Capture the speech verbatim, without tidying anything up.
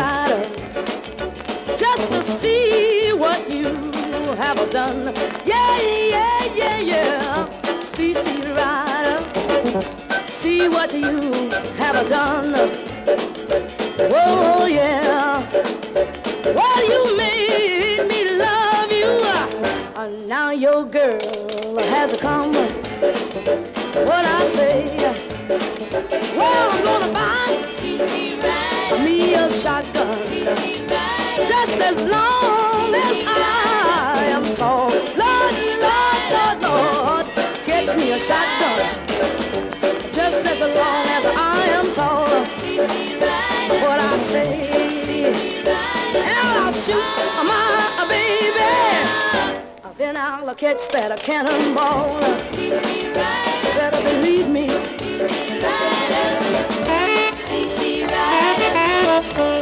Rider, just to see what you have done. Yeah, yeah, yeah, yeah. C C Rider, see what you have done. Oh, yeah. Well, you made me love you. Uh, now your girl has come. What I say? Well, I'm gonna buy C C Rider, me a shotgun. C C Rider, Just as long as I am tall. Lord, Lord, Lord, Lord, get me a shotgun. Just as long as I am tall. C C Rider, What I say? C C Rider, And I'll shoot my baby. Then I'll catch that cannonball. C C Rider, Better believe me. C C Rider, C C Rider.